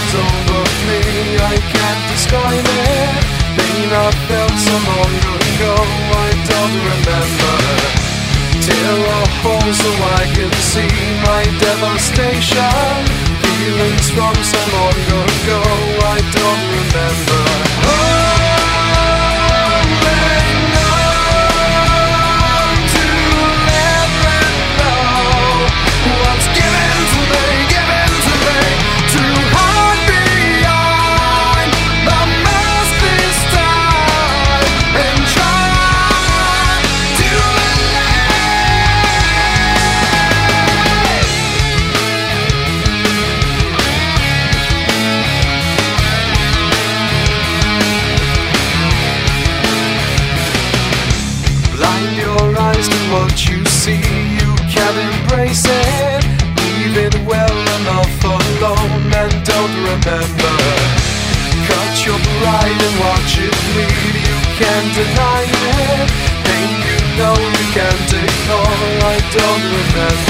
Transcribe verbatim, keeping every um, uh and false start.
comes over me, I can't describe it. Pain I felt so long ago, I don't remember. Tear a hole so I can see my devastation. Feelings from so long ago, I don't remember. Holding on to never know what's given to me, given to me, to hide behind the mask this time and try to blind your eyes to what you see, you can't embrace it. Leave it well enough alone and don't remember. Cut your pride and watch it bleed, you can't deny it. Pain you know you can't ignore, I don't remember.